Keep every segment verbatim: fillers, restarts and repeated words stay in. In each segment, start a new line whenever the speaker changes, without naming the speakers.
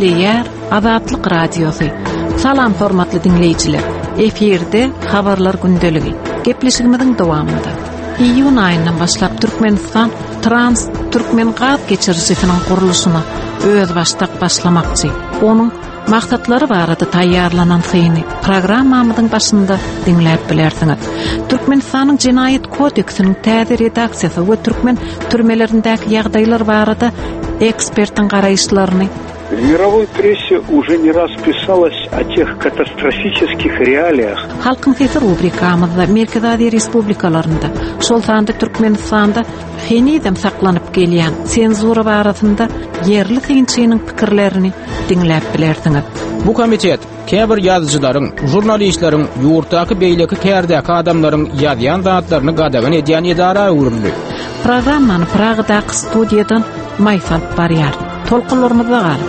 Diýär Azatlyk radiosu. Salam hormatly dinleýijiler. Eferde habarlar gündeligi. Gepleşigimiziň dowamında iýun aýyndan başlap Türkmenistan Trans Türkmen gaz geçirjisiniň guruluşyna öz başdak başlamakçy. Onuň maksatlary barada taýýarlanan hyny programmamyzyň başynda dinläp bilersiňiz. Türkmenistanyň Jinayet kodeksiniň täze redaksiýasy we türkmen türmelerindäki ýagdaýlar barada ekspertiň garaýşlaryny
В мировой прессе уже не раз писалось о тех катастрофических реалиях.
Halkın sesi rubrikamızda Merkez Aziya Respublikalarında, şol sanda Türkmenistanda henidem saklanyp gelýän senzura barasynda yerli synçynyň pikirlerini dinläp bilersiňiz.
Bu komitet käbir ýazyjylaryň, jurnalistlaryň, ýurtdaky beýleki kärdäki adamlaryň ýazýan zatlaryny gadagan edýän edara uruly.
Programmany Pragdaky studiýadan Maysal barýar. Tolkunlarymyza galyp.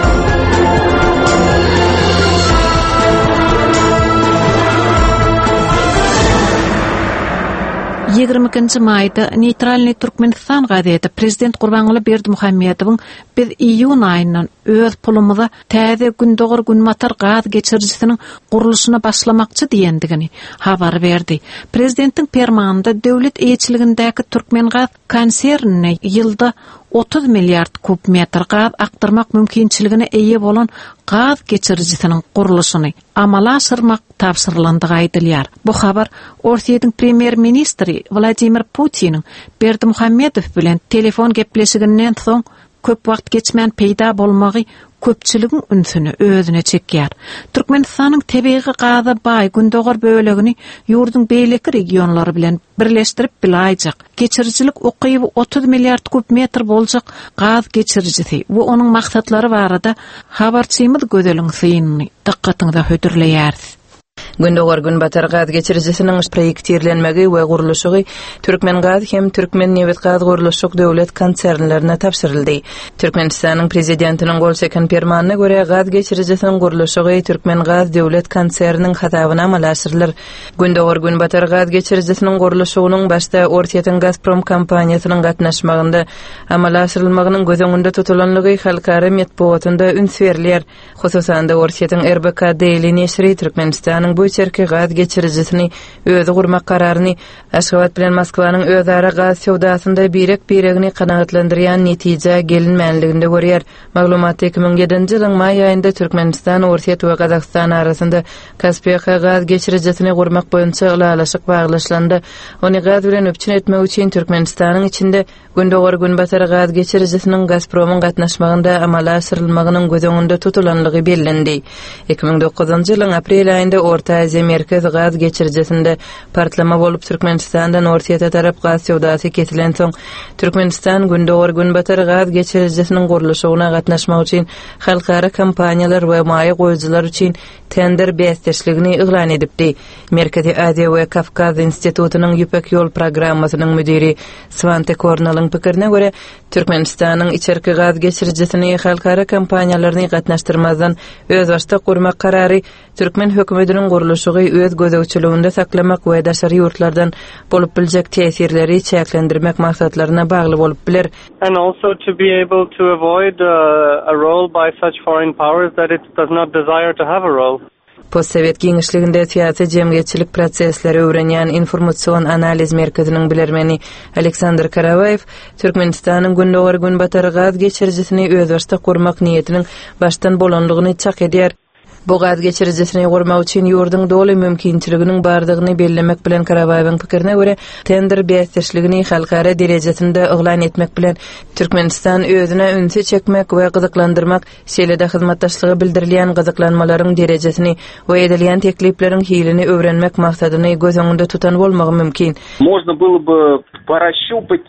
ýygrimi ikinji maýda Neytralny Türkmenistan gazeti Prezident Gurbanuly Berdimuhammedowyň biz iýun aýyndan öz pulumyza täze gündogor günmatar gaz geçirjisiniň guruluşyna başlamakçy diýendigini habar berdi. Prezidentiň fermanynda döwlet eýçiligindäki Türkmen gaz konsernine ýylda otuz milliard kub metr gaz aktarmak mümkinçiligine eýe bolan gaz geçirjisiniň guruluşyny amala aşyrmak tapşyrylandygy aýdylýar. Bu habar Orsiýanyň premier ministri Vladimir Putiniň Berdimuhammedow bilen telefon gepleşiginden soň köp wagt geçmän peýda bolmagy köpçüligiň ünsüni özüne çekýär. Türkmenistanyň tebiği gaza baý gündogor bölegini ýurdun beýleki regionlary bilen birleşdirip bilaýjak. Geçirjilik okyby otuz milliard kub metr boljak gaz geçirjisi. Bu onuň maksatlary barada habarçymyz gözeliň synyny dikkatiňizde hödürleýär.
Gündogor günbatar gaz geçirjisiniň proýektirlenmegi we guruluşy Türkmen Gaz hem Türkmen Newet Gaz guruluşyk döwlet konsernlerine tapşyryldy. Türkmenistanyň prezidentiniň golseken fermanyna görä gaz geçirjisiniň guruluşy Türkmen Gaz döwlet konserniň hatabyna amala aşyrylar. Gündogor günbatar gaz geçirjisiniň guruluşynyň başda Orsiýanyň Gazprom kompaniýasynyň gatnaşmagynda amala aşyrylmagynyň gözüňünde tutulanlygy halkara medeniýetinde üns berilýär. Hususan da Orsiýanyň R B K Daily neşri Türkmenistanyň bu çerki gaz geçirjisini özü gurmak kararyny Aşgabat bilen Moskwanyň özara gaz sowdasynda birek biregini kanagatlandyrýan netije gelinmänliginde görýär. Maglumaty iki ming ýedinji ýylyň maý aýynda Türkmenistan, Orsiýa we Gazakistan arasynda Kaspiýa gaz geçirjisini gurmak boýunça ýylalaşyk baglaşlandy. Ony gaz bilen öpçün etmek üçin Türkmenistanyň içinde gündogor günbatar gaz geçirjisiniň Gazpromyň gatnaşmagynda amala aşyrylmagynyň gözüňünde tutulanlygy bellendi. iki ming dokuzunji ýylyň aprel aýynda Orta Aziya Merkez gaz geçirjisinde partlama bolup Türkmenistandan Orsiýa tarap gaz sowdasy kesilen soň Türkmenistan gündogor günbatar gaz geçirjisiniň guruluşyna gatnaşmak üçin halkara kompaniýalar we maýy goýjylar üçin tender beýleşligini ýylan edipdi. Merkezi Aziya we Kafkaz institutynyň Ýüpek ýol programmasynyň müdiri Svante Kornalyň pikirine görä Türkmenistanyň içerki gaz geçirjisini halkara kompaniýalaryny gatnaşdyrmazdan öz başda gurmak karary Türkmen hökümetiniň guruluşy öz gözegçiliginde saklamak we daşary ýurtlardan bolup biljek tesirleri çäklendirmek maksatlaryna bagly bolup biler.
And also to be able to avoid uh, a role by such foreign powers that it does not desire to have a role.
Postsovet giňişliginde siýasy jemgyýetçilik prosesleri öwrenýän informasiýon analiz merkeziniň bilermeni Aleksandr Karavayev Türkmenistanyň gündogor günbatar gaz geçirjisini öz başda gurmak niýetiniň başdan bolanlygyny çak edýär. Bu gaz geçirjisini gurmak üçin ýurdun doly mümkinçiliginiň bardygyny bellemek bilen Karavayewiň pikirine görä tender beýleşligini halkara derejesinde ýylan etmek bilen Türkmenistan özüne ünsi çekmek we gyzyklandyrmak, şeýlede hyzmatdaşlygy bildirilýän gyzyklanmalaryň derejesini we edilýän teklipleriň hilini öwrenmek maksadyny gözüňünde tutan bolmagy mümkin.
Можно было бы прощупать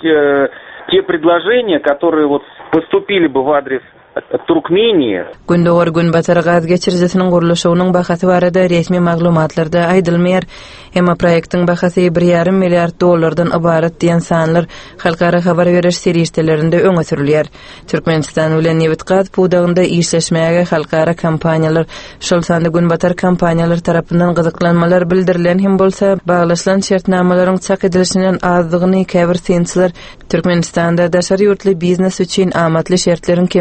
те предложения, которые вот поступили бы в адрес Türkmeniýa.
Gündogor günbatar gaz geçirjisiniň guruluşynyň bahasy barada resmi maglumatlarda aýdylmaýar. Emma proýektiň bahasy bir ýarym milliard dollardan ibarat diýen sanlar halkara habar beriş serişdelerinde öňe sürilýär. Türkmenistan bilen Newet Gaz pudagynda işleşmäge halkara kompaniýalar, şol sanda günbatar kompaniýalar tarapyndan gyzyklanmalar bildirilen hem bolsa baglaşlan şertnamalaryň çak edilişinden azdygyny käbir synçylar Türkmenistanda daşary ýurtly biznes üçin amatly şertleriň kemçilik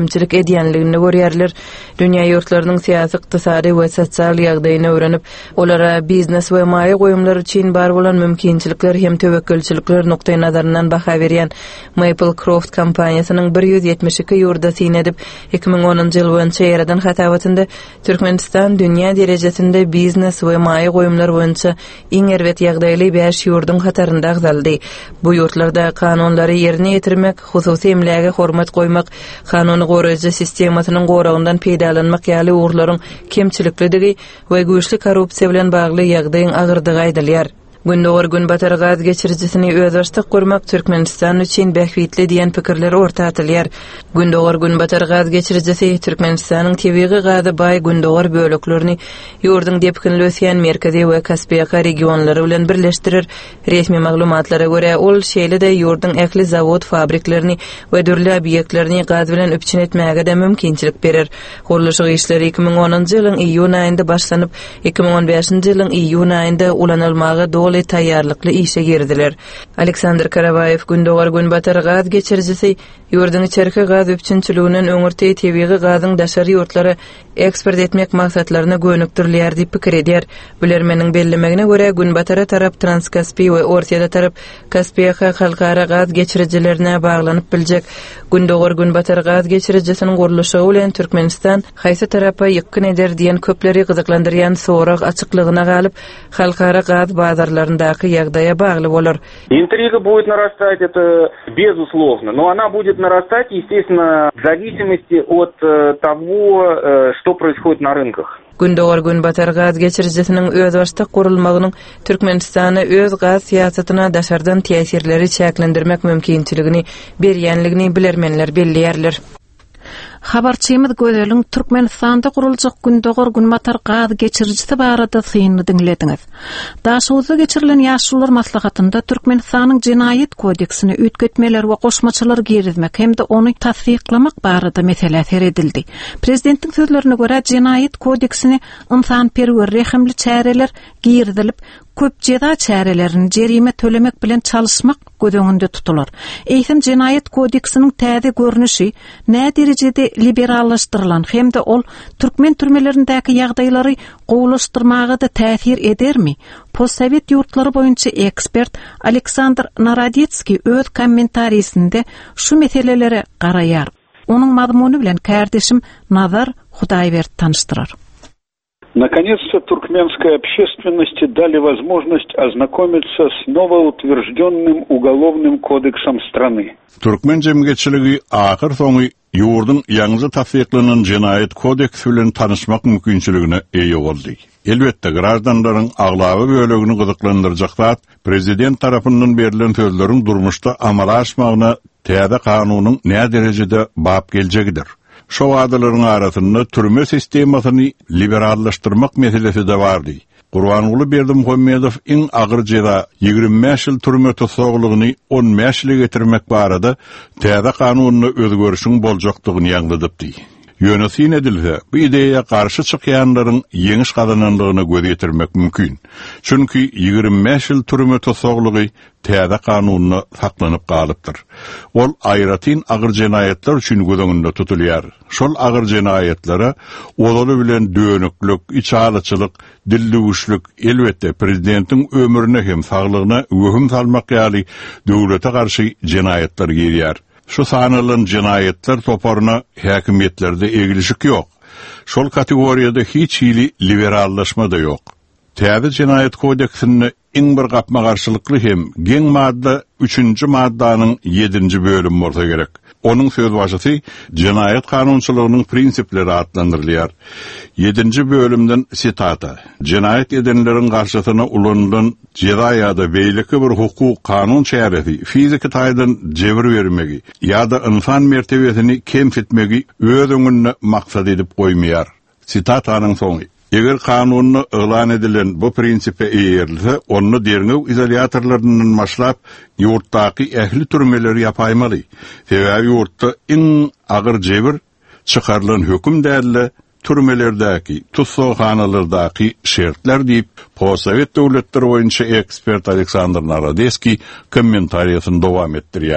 diýenligini görýärler. Dünýä ýurtlarynyň syýasy, ykdysady we sosial ýagdaýyny öwrenip, olara biznes we maýa goýumlary üçin bar bolan mümkinçilikler hem töwekkülçilikler noktaý nazaryndan baha berýän Maple Croft kompaniýasynyň bir ýüz ýetmiş iki ýurda syn edip iki ming onunçy ýyl boýunça ýaradan hatabatynda Türkmenistan dünýä derejesinde biznes we maýa goýumlary boýunça iň erwet ýagdaýly beş ýurdun hatarynda agzaldy. Bu ýurtlarda kanunlary ýerine ýetirmek, hususy emläge hormat goýmak, kanuny goraýjy sistemasynyň goragyndan peýdalanmak ýaly urlaryň kemçilikligi we güýçli korrupsiýa bilen bagly ýagdaýyň agyrdygy aýdylýar. Gündogor gün batar gaz geçiricisini özbaşdyk gurmak Türkmenistan üçin bähwitli diýen pikirler orta atylýar. Gündogor gün batar gaz geçiricisi Türkmenistanyň tebigy gazy baý gündogor böleklerini ýurdun depkinlösýän merkezi we Kaspiýa regionlary bilen birleşdirir. Resmi maglumatlara görä ol şeýle-de ýurdun ähli zawod fabriklerini we dürli obýektlerini gaz bilen öpçün etmäge de mümkinçilik berer. Guruluş işleri iki ming onunçy ýylyň iýun aýynda başlanyp iki ming on beşinçi ýylyň iýun aýynda ulanylmagy dogly taýýarlykly işe girdiler. Aleksandr Karavayev gündogor gün batar gaz geçiricisi ýurdun içerki gaz öpçünçiliginiň öňürtej tebigy gazyň daşary ýurtlary eksport etmek maksatlaryna gönükdirler diýip pikir edýär. Bilermeniň bellemegine görä gün batara tarap Transkaspiýa we Orsiýa tarap Kaspiýa halkara gaz geçiricilerine baglanyp biljek. Gündogor gün batar gaz geçiricisiniň guruluşy bilen Türkmenistan haýsy tarapa ýykyn eder diýen köpleri gyzyklandyrýan sorak açyklygyna galyp halkara gaz bazarlaryndaky ýagdaýa bagly bolar.
Интрига будет нарастать, это безусловно, но она будет нарастать, естественно, в зависимости от того, что происходит на рынках.
Gündogor gün batar gaz geçiricisiniň özbaşdyk gurulmagynyň Türkmenistana öz gaz siýasatyna daşardan täsirleri çäklendirmek mümkinçiligini berýänligini bilermenler belliýärler.
Habarçymyz Gözelin Türkmenistanda guruljak gündogor gün batar gaz geçiricisi barada syny dinlediňiz. Daşuzy geçirilen ýaşlular maslahatynda Türkmenistanyň Jinayet kodeksini ütgetmeler we goşmaçylar girizmek hem de ony tasdiklamak barada mesele seredildi. Prezidentiň sözlerine görä Jinayet kodeksini insan perwer rehimli çäreler girizilip köp jeda çärelerini jerime tölemek bilen çalışmak gödöňünde tutular. Eýsem Jinayet kodeksiniň täze görnüşi nä derejede liberallaşdyrylan hem de ol türkmen türmelerindäki ýagdaýlary gowlaşdyrmaga da täsir edermi? Postsovet ýurtlary boýunça ekspert Aleksandr Narodetski öz kommentariýasynda şu meselelere garaýar. Onuň mazmuny bilen kardeşim Nazar Hudaýbert tanıştyrar.
Наконец-то туркменской общественности дали возможность ознакомиться с новоутвержденным уголовным кодексом страны.
Türkmen jemgyýetçiligi ahir soňy ýurdun ýaňy tasdiklanan Jinayet kodeksi bilen tanışmak mümkinçiligine eýe boldy. Elbetde garadanlaryň aglaby bölegini gyzyklandyrjak zat prezident tarapyndan berilen sözleriň durmuşda amala aşmagyna täze kanunyň näme derejede bap geljegidir. Şo wagtlaryň arasynda türme sistemasyny liberallaşdyrmak meselesi de bardy. Gurbanuly Berdimuhammedow iň agyr jeda ýygrimi beş ýyl türme tutsagylygyny on beş ýyla getirmek barada täze kanunyny özgörüşiň boljakdygyny ýagdadypdy. Ýönetin edilse, bu ideýa garşy çykýanlaryň ýeňiş gazananlygyna göz ýetirmek mümkin. Çünki ýygrimi beş ýyl türme tutsagylygy täze kanunyna saklanyp galypdyr. Ol aýratyn agyr jinayetler üçin göz tutulýar. Şol agyr jinayetlere olaly bilen dönüklik, içalyçylyk, dilli güçlük elbetde prezidentiň ömrüne hem saglygyna wöhüm salmak ýaly döwlete garşy jinayetler girýär. Şu sanalan jinayetler toparına häkimetlerde egilişik yok. Şol kategoriyada hiç hili liberallaşma da yok. Täze Jinayet kodeksini iň bir gapma garşylykly hem geň madda üçünçi maddanyň ýedinji bölüm bolsa gerek. Onun söz başysy Jinayet kanunçylygynyň prinsipleri adlandyrylýar. ýedinji bölümden sitata. Jinayet edenleriň garşysyna ulanylan jeda ýa-da beýleki bir hukuk kanun çäresi, fiziki taýdan jebir bermegi ýa-da insan mertebesini kemsitmegi öz öňüne maksat edip goýmaýar. Sitataның soňy. Eger kanunyny elan edilen bu prinsipe eýerilse, onu derňew izolyatorlarynyň başlap ýurtdaky ähli türmeleri ýapaýmaly. Sebäbi ýurtda iň agyr jebir çykarylan höküm däli türmelerdäki, tutsakhanalardaky şertler diýip Postsovet döwletleri boýunça ekspert Aleksandr Narodetski kommentariýasyny dowam etdirýär.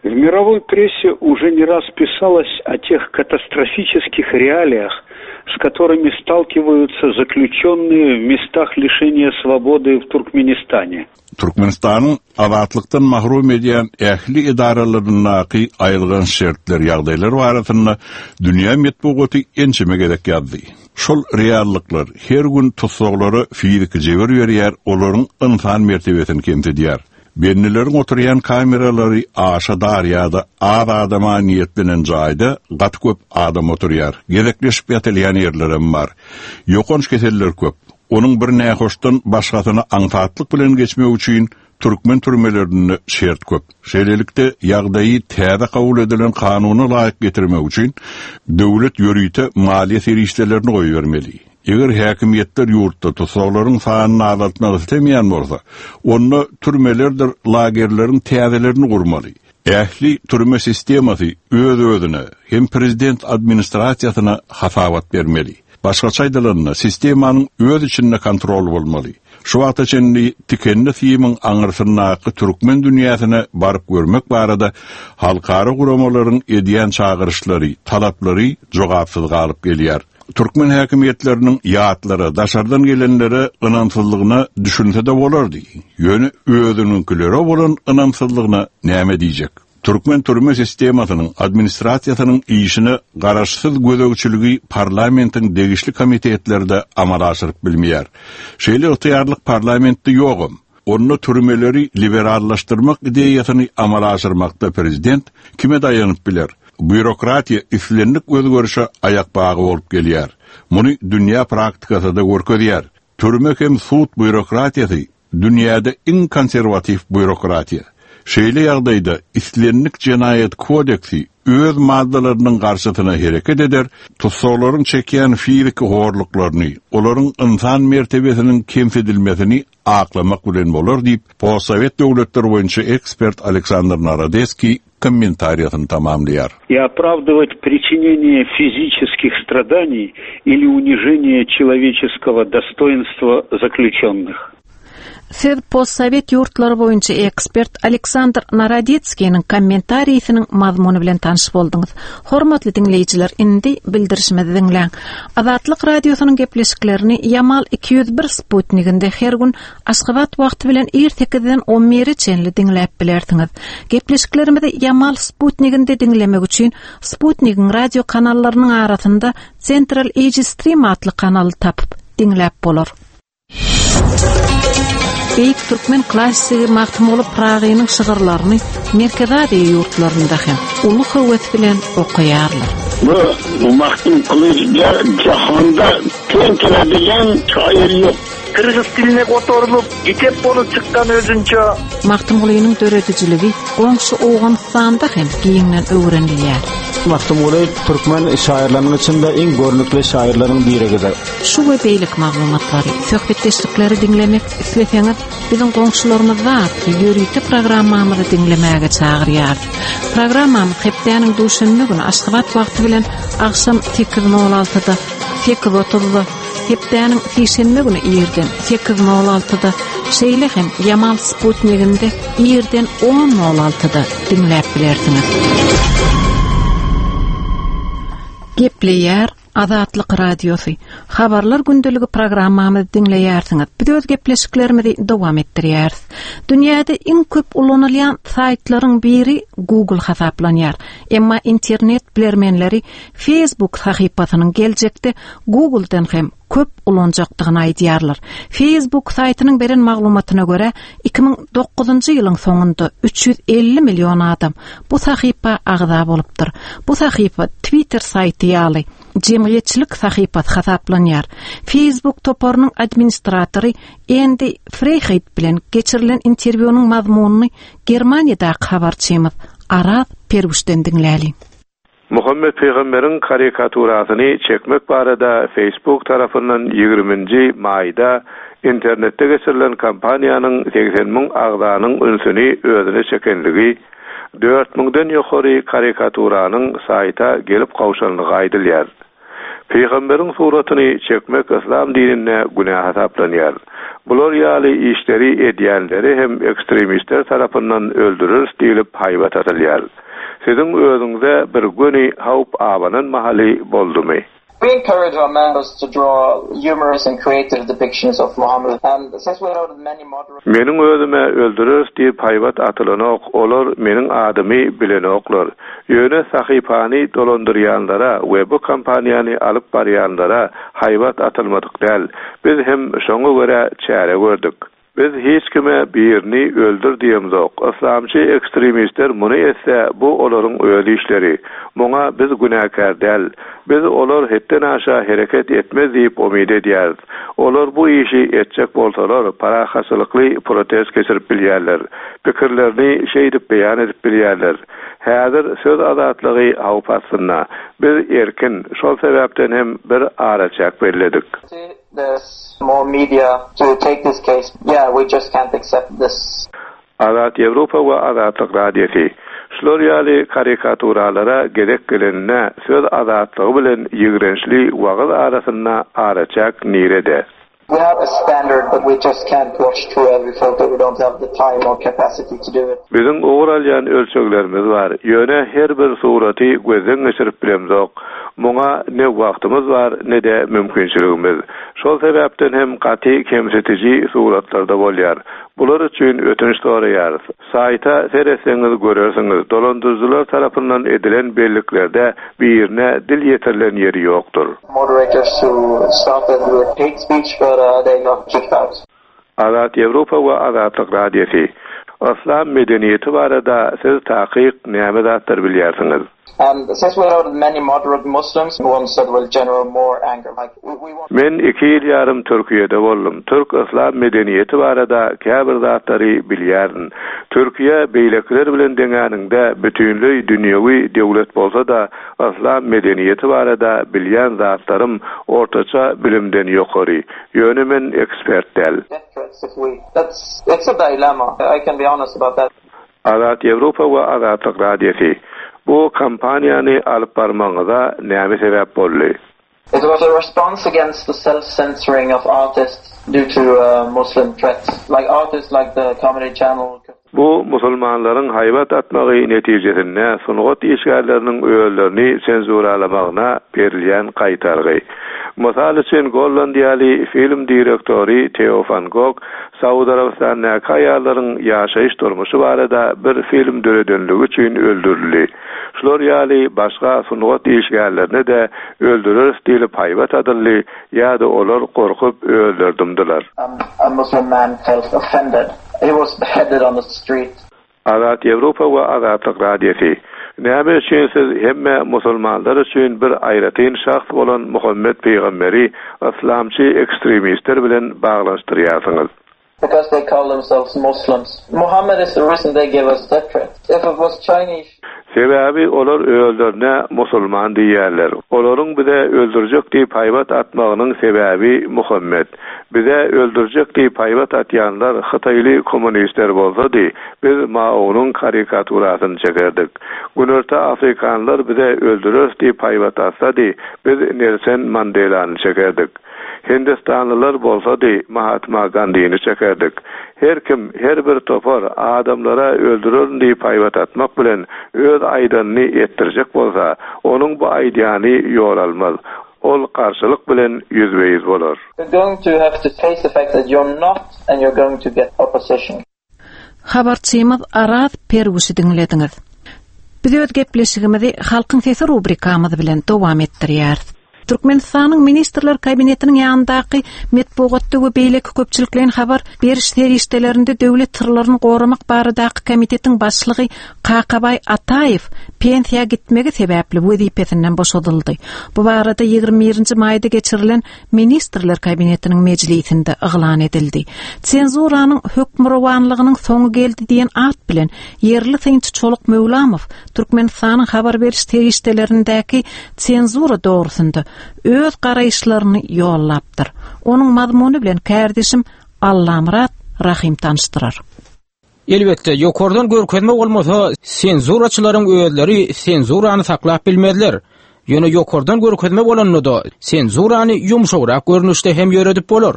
В мировой прессе уже не раз писалось о тех катастрофических реалиях, с которыми сталкиваются заключенные в местах лишения свободы в Туркменистане.
Türkmenistan'ın azatlıktan mahrum ediyen ähli idaralaryndaky aýylgan şertler ýagdaýlar barasynda dünýä metbugaty ençeme gerek ýazdy. Şol reallyklar her gün tutsaglary fizik jeber berýär, olaryň insan mertebesini kemtedýär. Bennilerin oturyan kameralary aşa darýada az adama niýet bilen jaýda gat köp adam oturýar. Gerekleşip ýatylýan ýerlerim bar. Ýokanç keseller köp. Onun bir nähoşdan başgasyna aňtatlyk bilen geçmek üçin türkmen türmelerini şert köp. Şeýlelikde ýagdaýy täze kabul edilen kanuny laýyk getirmek üçin döwlet ýörüýte maliýe serişlerini goýbermeli. Eger häkimiýetler ýurtda tutsaglaryň sanyny azaltmak istemýän bolsa, onu türmelerdir lagerleriň täzelerini gurmaly. Ähli türme sistemasy öz-özüne hem prezident administrasiýasyna hasabat bermeli. Başgaça aýdylanda sistemanyň öz içinde kontrol bolmaly. Şu wagt içinde tikenli fiýmiň aňyrsynaky türkmen dünýäsine baryp görmek barada halkara guramalaryň edýän çağırışlary, talaplary jogapsyz galyp gelýär. Türkmen häkimiýetleriniň ýatlary, daşardan gelenlere ynamsızlygyna düşünse de bolardy. Ýöne özüninkilere bolan ynamsızlygyna näme diýjek? Türkmen türme sistemasynyň administrasiýasynyň işini garaşsyz gözegçiligi parlamentiň degişli komitetlerde amala aşyryp bilmeýär. Şeýle ýygyarlyk parlamentde ýogum. Onu türmeleri liberallaşdyrmak ideýasyny amala aşyrmakda prezident kime daýanyp biler? Bürokratiya islenlik özgörüşe ayak bağı bolup gelýär. Muny dünýä praktikasyda görkezýär. Türme hem sud bürokratiýasy dünýäde iň konserwativ bürokratiýa. Şeýle ýagdaýda islenlik jenaýet kodeksi öz maddalarynyň garşysyna hereket eder, tutsaglaryň çekýän fizik horluklaryny, olaryň insan mertebesiniň kemsedilmesini aklamak bilen bolar diýip, Postsowet döwletleri boýunça ekspert Aleksandr Narodeski комментариясын тамамлияр.
И оправдывать причинение физических страданий или унижение человеческого достоинства заключенных.
Siz Postsowet ýurtlary boýunça ekspert Aleksandr Narodetskiň kommentariýasynyň mazmuny bilen tanyş boldyňyz. Hormatly dinleýijiler, indi bildirişimizi dinleň. Azatlyk radiosynyň gepleşiklerini Yamal iki yüz bir Sputniginde her gün Aşgabat wagty bilen ertekden on biri çenli dinläp bilersiňiz. Gepleşiklerimizi Yamal Sputniginde dinlemek üçin Sputnigiň radio kanallarynyň arasynda Central Asia Stream adly kanaly tapyp dinläp bolar. Beýik türkmen klassigi Mahmuly Pragynyň şygyrlaryny Merkezade ýurtlarynda hem uly höwet bilen okuýarlar.
Bu Mahmud Kılıçga jahanda teň keladigan şair ýok. Kırgız diline oturulup gitep bolup çykkan özünçe
Mahmulynyň döredijiligi goňşy Owganystanda hem giňden öwrenilýär.
Mahmuly türkmen şairlarynyň içinde iň görnükli şairlaryň biridir.
Şu we beýlik maglumatlary, söhbetdeşlikleri dinlemek isleseňiz, biziň goňşylarymyzda ýörüýte programmamyzy dinlemäge çagyrýar. Programmamy hepdeniň duşunly gün Aşgabat wagty bilen akşam sekiz nol altıda, sekiz otuzda, hepdeniň şeýşembe güni ýerden sekiz nol altıda, şeýle hem Yamal Sputniginde ýerden on nol altıda dinläp bilersiňiz. Gepleýär Azatlyk radiosy. Habarlar gündeligi programmamyzy dinleýärsiňiz. Biz öz gepleşiklerimizi dowam etdirýäris. Dünýäde iň köp ulanylýan saytlaryň biri Google hasaplanýar. Emma internet bilermenleri Facebook sahypasynyň geljekde Google'dan hem köp ulanjakdygyny aýdýarlar. Facebook saytynyň beren maglumatyna görä iki ming dokuzunçy ýylyň soňunda üç yüz elli million adam bu sahypa agza bolupdyr. Bu sahypa Twitter saýty ýaly jemgyýetçilik sahypasy hasaplanýar. Facebook toparynyň administratory Andy Freiheit bilen geçirilen interwýunyň mazmunyny Germaniýada habarçymyz Araz Perwüşden dinläli.
Muhammed Peygamber'in karikaturasyny çekmek barada Facebook tarafından ýygrüminji maýda internetde geçirilen kampaniýanyň seksen ming agzanyň ünsüni özüne çekenligi dört mingden ýokary karikaturanyň saýta gelip gawşanlygy aýdylýar. Peygamber'in suratyny çekmek İslam dinine günah hasaplanýar. Bular ýaly işleri edýänleri hem ekstremistler tarapyndan öldürür diýilip haýbat atylýar. Siziň özüňize bir göni hawp abanan mahaly boldumy?
We encourage our members to draw humorous and creative depictions of Muhammad. And since we know that many moderate...
Meniň özüme öldürür diýip haýbat atylanok, olar meniň adymy bilenoklar. Ýöne sahypany dolandyrýanlara we bu kampaniýany alyp barýanlara haýbat atylmadyk däl. Biz hem şoňa görä çäre gördük. Biz hiç kime birini öldür diýemzok. Islamçy ekstremistler muny etse bu olaryň öýli işleri. Muňa biz günäkär däl. Biz olar hetden aşa hereket etmez diýip umyd edýäris. Olar bu işi etjek bolsalar para hasylykly protest geçirip bilýärler. Pikirlerini şeýdip beýan edip bilýärler. Häzir söz azatlygy hawp astynda. Biz erkin, şol sebäpden hem bir araçak belledik.
There's more media to take this case. Yeah, we just can't accept this.
Azat Ýewropa we Azatlyk radiosi şular ýaly karikaturalara gerek gelenine söz azatlygy bilen ýigrençli wagt arasynda araçak nirede.
We have a standard, but we just can't watch through every photo. We don't have the time or capacity to do it.
Bizim uğralyan ölçeklerimiz var. Ýöne her bir suraty gözden geçirip bilemzok. Muňa ne wagtymyz var, ne de mümkinçiligimiz. Şol sebäpden hem gaty kemsetici suratlarda bolýar. Bular üçin ötünç soraýarys. Saýta sereseňiz görersiňiz, dolandyrjylar tarapyndan edilen belliklerde birine dil ýeterilen ýeri ýokdur.
Moderators who started with hate speech, but uh, they got kicked out.
Azat Ýewropa we Azatlyk radiosi. Islam medeniýeti barada siz takyk näme zatlar bilýärsiňiz?
And since we know that many moderate Muslims ones that will generate more anger, like we, we want...
Men iki ýyl ýarym Türkiýede boldum. Türk Islam medeniýeti barada käbir zatlary bilýärdim. Türkiýe beýlekler bilen deňäninde bütünlüý dünýäwi döwlet bolsa da Islam medeniýeti barada bilýän zatlarym ortaça bilimden ýokary. Ýöne men ekspert däl.
That's it's a dilemma. I can be honest about that.
Azat Ýewropa we Azatlyk radiosi bu kampaniýany alyp barmaňyza näme sebäp boldy?
It was a response against the self-censoring of artists due to uh, Muslim threats, like artists like the Comedy Channel.
Bu musulmanlaryň haýbat atmagy netijesinde sunugat işgärleriniň öýlerini senzuralamagyna berilýän gaýtargy. Mysal üçin Gollandiýaly film direktori Theo van Gogh Saudi Arabistanyň kaýalaryň ýaşaýyş durmuşy barada bir film döredönligi üçin öldürildi. Şular ýaly başga sunugat işgärlerini de öldürür diýilip haýbat adyldy ýa-da olar gorkup öldürdümdiler.
Um, a Muslim man felt offended. He was beheaded on the street.
Azat Ýewropa we Azatlyk radiosi. Näme üçin siz hemme musulmanlar üçin bir aýratyn şahs bolan Muhammed peýgamberi islamçy ekstremistler bilen baglaşdyrýarsyňyz?
Because they call themselves Muslims. Muhammad is the reason they gave us that threat. If it was Chinese...
Sebebi olar öýlerine musulman diýerler. Olaryň bize öldürjek diýip haýbat atmagynyň sebebi Muhammed. Bize öldürjek diýip haýbat atýanlar Hytaýly kommunistler bolsady, biz Mao'nyň karikaturasyny çekerdik. Günörte Afrikanlar bize öldürür diýip haýbat atsady, biz Nelson Mandela'ny çekerdik. Hindistanlılar bolsady Mahatma Gandhi'ni çekerdik. Her kim, her bir topar adamlara öldürür diýip haýbat atmak bilen öz aýdanyny etdirjek bolsa, onuň bu aýdany ýol almaz. Ol karşılık bilen yüzbeyiz bolar.
You're going to have to face the fact that you're not and you're going to get opposition.
Habarçymyz Araz Perwusy dinlediňiz. Biz öýt gepleşigimizi halkyň sesi rubrikamyz bilen dowam etdirýär. Türkmenistanyň ministrler kabinetiniň ýanyndaky metbuatda we beýleki köpçüliklerin habar beriş serişdelerinde döwlet tyrlaryny goramak baradaky komitetiň başlygy Kakabay Ataýew pensiýa gitmegi sebäpli wezipesinden boşadyldy. Bu barada ýygrimi birinji maýda geçirilen ministrler kabinetiniň mejlisinde yglan edildi. Senzuranyň hökmrawanlygynyň soňu geldi diýen at bilen ýerli synçy Çoluk Mevlamow Türkmenistanyň habar beriş serişdelerindäki senzura dogrusynda öz garaýşlaryny ýollapdyr. Onuň mazmuny bilen kärdeşim Allamrat Rahim tanıştyrar.
Elbetde ýokardan görkezme bolmasa senzuraçylaryň öýleri senzurany saklap bilmezler. Ýöne ýokardan görkezme bolanyny da senzurany ýumşagyrak görnüşde hem ýöredip bolar.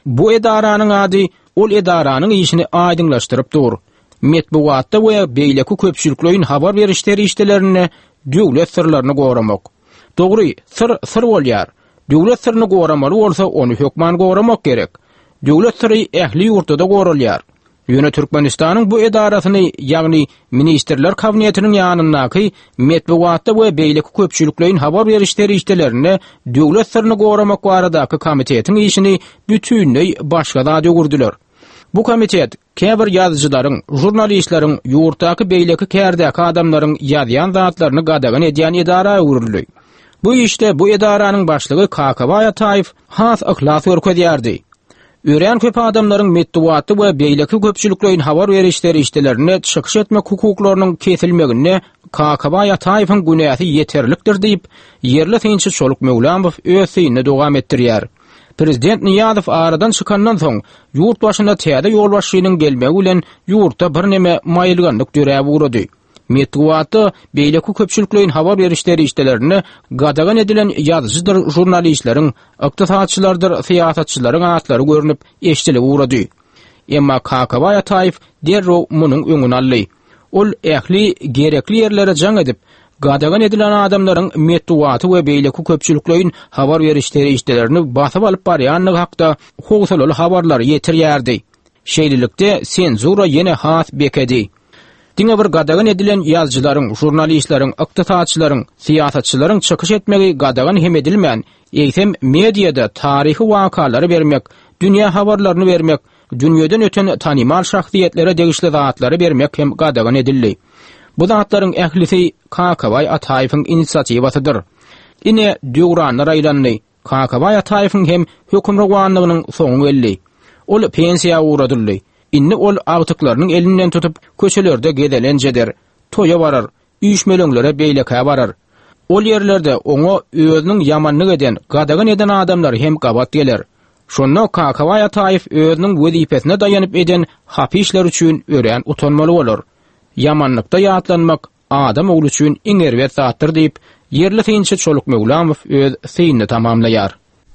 Bu edaranyň ady ol edaranyň işini aýdynlaşdyryp dur. Metbuatda we beýleki köpçüliklerin habar berişleri işlerini döwlet sırlaryny goramak. Dogry, sır sır bolýar. Döwlet syryny goramaly bolsa, onu hökman goramak gerek. Döwlet syry ähli ýurtda goralýar. Ýöne Türkmenistanyň bu edarasyny, ýagny ministrler kabinetiniň ýanyndaky metbuatda we beýleki köpçüliklerin habar berişleri işlerini döwlet syryny goramak baradaky komitetiň işini bütünlüği başga da dögürdiler. Bu komitet käbir ýazyjylaryň, jurnalistleriň, ýurtdaky beýleki kärdäki adamlaryň ýazýan zatlaryny gadagan edýän edara öwrüldi. Bu işte bu edaranyň başlygy Kakaba Ataýew has ihlas görkezýärdi. Ören köp adamlaryň metbuaty we beýleki köpçüliklerin habar berişleri işlerini çykyş etmek hukuklarynyň kesilmegine Kakaba Ataýewiň günäsi ýeterlikdir diýip, yerli synçy Çoluk Mevlamow öz syny dowam etdirýär. Prezident Niýazow aradan çykandan soň ýurt başyna täze ýolbaşçynyň gelmegi bilen ýurtda bir neme maýylganlyk döräp urady. Metbuaty beýleki köpçüliklerin habar berişleri işlerini gadagan edilen ýazyjylar, jurnalistleriň, ykdysadçylardyr, siýasatçylaryň atlary görünip eşdilip urady. Emma Kakaba Ataýew derrew munyň öňüni aldy. Ol ähli gerekli ýerlere jaň edip, gadagan edilen adamlaryň metbuaty we beýleki köpçüliklerin habar berişleri işlerini basyp alyp barýanlygy hakda howsalaly habarlar ýetirýärdi. Şeýlelikde senzura ýene has bekedi. Diňe bir gadagan edilen ýazgylaryň, jurnalistleriň, ykdysadçylaryň, siýasatçylaryň çykyş etmegi gadagan hem edilmän, eýsem mediada taryhy wakalary bermek, dünýä habarlaryny bermek, dünýeden öten tanymal şahsiýetlere degişli zatlary bermek hem gadagan edildi. Bu zatlaryň ählisi Kakaba Ataýewiň inisiatiwasydyr. Ine Döwran raýlanyny Kakaba Ataýewiň hem hökümranlygynyň soňu geldi. Ol pensiýa uğradyldy. Inni ol agtyklarynyň elinden tutup köçelerde gedelenjeder, toya barar, üýşmelöňlere beýleke barar. Ol ýerlerde oňa özüniň ýamanlyk eden, gadagan eden adamlar hem gabat geler. Şonda Kakaba Ataýew özüniň wezipesine daýanyp eden hapy işler üçin ören utanmaly bolar. Ýamanlykda ýatlanmak adam ogly üçin iňerwet zatdyr diýip, yerli synçy Çoluk Mevlamow öz syny tamamlaýar.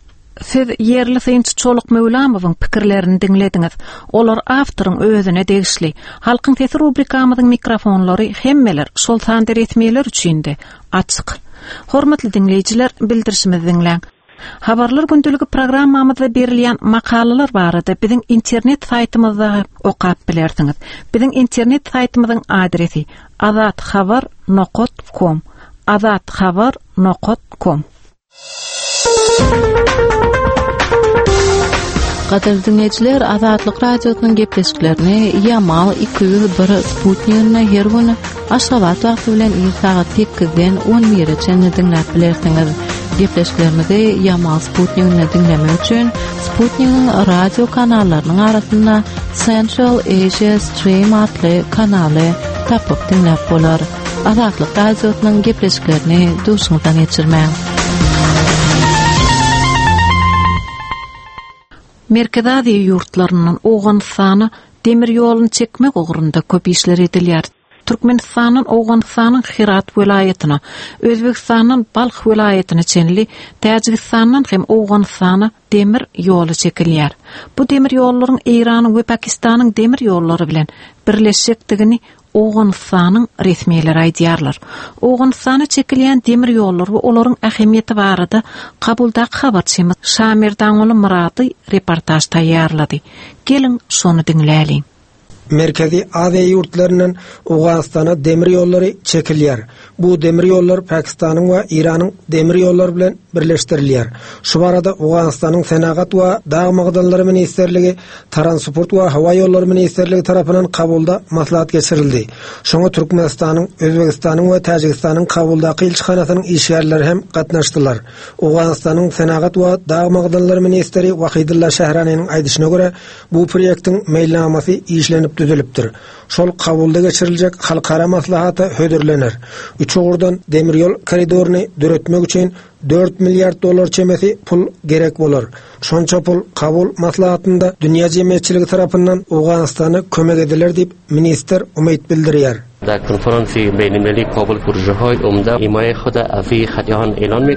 Siz yerli synçy Çoluk Mevlamowyň pikirlerini diňlediňiz. Olar awtoryň özüne degişli. Halkyň sesi rubrikamyzyň mikrofonlary hemmeler şol sandy resmiýetler üçin-de açyk. Hormatly dinleýijiler, bildirişimizi dinläň. Habarlar gündüligi programmamyzda berilýän makalalar barada biziň internet saýtymyzda okap bilersiňiz. Biziň internet saýtymyzyň adresi azatxabar nokta com. azatxabar nokta com. Gaderli dinleyijiler, Azatlyk radiosynyň gepleşiklerini Yamal iki yüz bir Sputnik'ne her güni Aşgabat wagty bilen saat sekizden on birgacha dinläp bilersiňiz. Gepleşiklerimizi Yamal Sputnik'ne dinlemek üçin Sputnik'niň radio kanallarynyň arasynda Central Asia Stream adly kanaly tapyp dinläp bolar. Azatlyk radiosynyň gepleşiklerini duşuňyzdan geçirmäň. Merkezadi ýurtlarynyň Owganystany demir ýoluny çekmek ugurunda köp işler edilýär. Türkmenistanyň Owganystanyň Hirat welaýatyna, Özbekistanyň Balkh welaýatyna çenli, Täjikistanyň hem Owganystana demir ýoly çekilýär. Bu demir ýollaryň Iranyň we Pakistanyň demir ýollary bilen birleşikdigini Owganystanyň resmiýetleri aýdýarlar. Owganystana çekilýän demir ýollar we olaryň ähemiýeti barada kabuldaky habarçymyz Şamir Daňoğlu Murady reportaj taýýarlady. Gelin şonu dinläýin.
Merkezi Aziýa ýurtlarynyň Owganystana demir ýollary çekilýär. Bu demir ýollar Pakistanyň we Iranyň demir ýollary bilen birleşdirilýär. Şu barada Owganystanyň Senagat we Dağ Magdanlary ministrligi, Transport we Hawa ýollary ministrligi tarapyndan kabulda maslahat geçirildi. Şoňa Türkmenistanyň, Özbekistanyň we Täjikistanyň kabuldaky ilçihanasynyň işgärleri hem gatnaşdylar. Owganystanyň Senagat we Dağ Magdanlary ministri Wahidulla Şähraniň aýdyşyna görä, bu proýektiň meýilnamasy işlenip düzülipdir. Şol kabulda geçiriljek halkara maslahaty hödürlenir. Üç ugurdan demir ýol koridoryny döretmek üçin dört milyar dolar çemesi pul gerek bolar. Şonça pul kabul maslahatynda dünýä jemgyýetçiligi tarapyndan Owganystana kömek ediler diýip minister umyt bildirýär.
در کنفرانسی بین‌المللی کابل پروژه‌های عمده حمایت خود از این خطیان اعلان می‌کنند.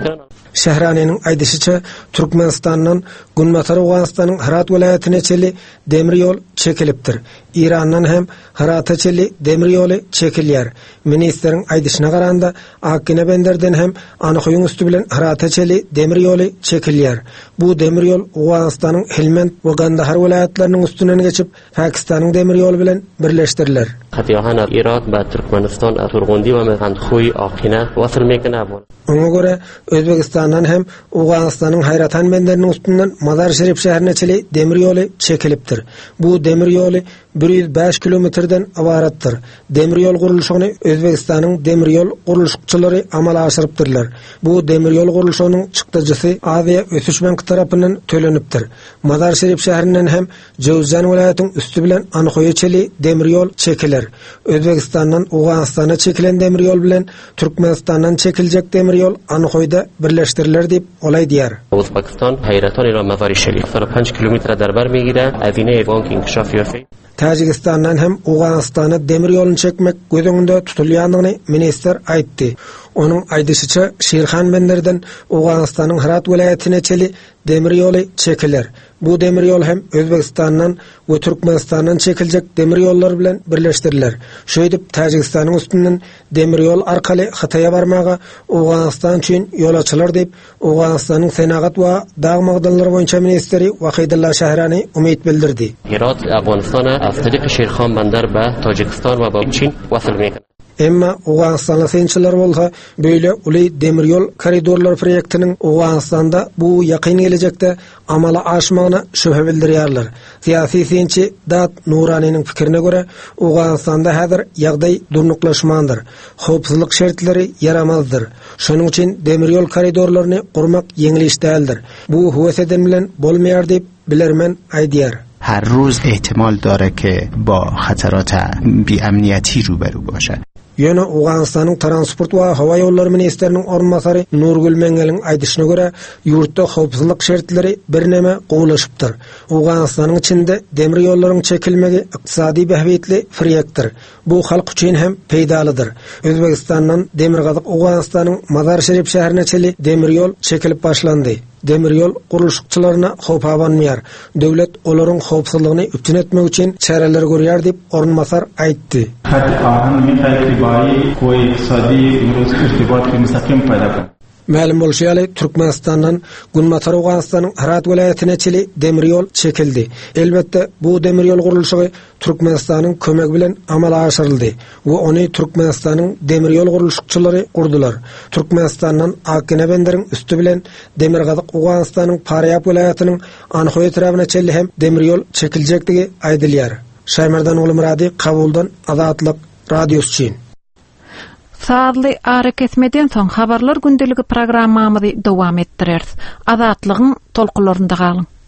Şähranynyň aýdysyça Türkmenistanyň Gunmatar Owganystanyň Herat welaýatyna çeli demir ýol çekilipdir. İrandan hem Herata çeli demir ýoly çekilýär. Ministeriň aýdyşyna garanda Akine benderden hem Anykoýuň üstü bilen Herata çeli demir ýoly çekilýär. Bu demir ýol Owganystanyň Helmand we Gandahar welaýatlarynyň üstünden geçip Pakistanyň demir ýoly bilen birleşdiriler.
Hatiyahana Irak we Türkmenistan aturgundi we Mehantxoy Akine wasıl mekene bol.
Ona göre Özbekistandan hem Owganystanyň Hayratan benderiniň üstünden Mazar Şerif şäherine çeli demir ýoly çekilipdir. Bu demir ýoly bir yüz beş kilometrden abaratdyr. Demir ýol gurulşyny Özbekistanyň demir ýol gurulşçylary amala aşyrypdyrlar. Bu demir ýol gurulşynyň çykdyjysy Aziýa Ösüş Banky tarapyndan tölenipdir. Mazar Şerif şäherinden hem Jowzjan welaýatynyň üstü bilen Anykoýa çeli demir ýol çekiler. Özbekistandan Owganystana çekilen demir ýol bilen Türkmenistandan çekiljek demir ýol Anykoýda birleşdiriler diýip olay diýär.
Özbekistan Hayratan ila Mazar Şerif beş kilometr derber megire Azine Bank inkişaf ýörse.
Tajikistandan hem Owganystana demir ýolyny çekmek gözüňde tutulýandygyny minister aýtdy. Onun aýdysyça Şerhan benderden Owganystanyň Herat welaýatyna çeli demir ýoly çekiler. Bu demir ýol hem Özbekistandan we Türkmenistandan çekiljek demir ýollar bilen birleşdiriler. Şöýdip Tajikistanyň üstünden demir ýol arkaly Hitaýa barmaga Owganystan üçin ýol açylar diýip Owganystanyň Senagat we Dağ magdalary boýunça ministeri Wahidullah Shahrani umyt bildirdi.
Herat Afganistana astylyk Şerhan bender we Tajikistan we Çin wasıl mekene.
Emma Owganistanly synçylar bolsa böyle uly demir ýol koridorlar proýektiniň Owganistanda bu ýakyn gelecekde amala aşmagyna şüphe bildirýärler. Siýasy synçy Dat Nuranynyň pikirine göre Owganistanda häzir ýagdaý durnuklaşmandyr. Howpsuzlyk şertleri yaramazdyr. Şonuň üçin demir ýol koridorlaryny gurmak ýeňil iş däldir. Bu huweseden bilen bolmaýar diýip bilermen aýdýar.
هر روز احتمال داره که با خطرات بی‌امنیتی روبرو باشه.
Ýöne Owganystanyň transport we hawa ýollary ministriniň ornmasary Nurgül Mengeliň aýdyşyna görä, ýurtda howpsuzlyk şertleri birneme gowlaşypdyr. Owganystanyň içinde demir ýollaryň çekilmegi ykdysady behbetli proýektdir. Bu halk üçin hem peýdalydyr. Özbekistandan demir gazyk Owganystanyň Mazar Şerif şäherine çeli demir ýol çekilip başlandy. Demir ýol gurulşçylaryna howp awanmaýar. Döwlet olaryň howpsuzlygyny üptün etmek üçin çäreler görýär diýip ornmasar aýtdy. Ma'lum bolşýaly Türkmenistandan Gunmatar Owganystanyň Herat welaýatyna çeli demir ýol çekildi. Elbetde bu demir ýol gurulşy Türkmenistanyň kömegi bilen amala aşyryldy we ony Türkmenistanyň demir ýol gurulşçylary gurdular. Türkmenistandan Akine benderiň üstü bilen demir gazyk Owganystanyň Paryap welaýatynyň Anykoýa tarapyna çeli hem demir ýol çekiljekdigi aýdylýar. Şaýmardan Ulumrady Kabuldan Azatlyk radiosu üçin.
Saatly arek etmeden soň habarlar gündeligi programmamyzy dowam etdirýär. Azatlygyň tolkunlarynda galyň.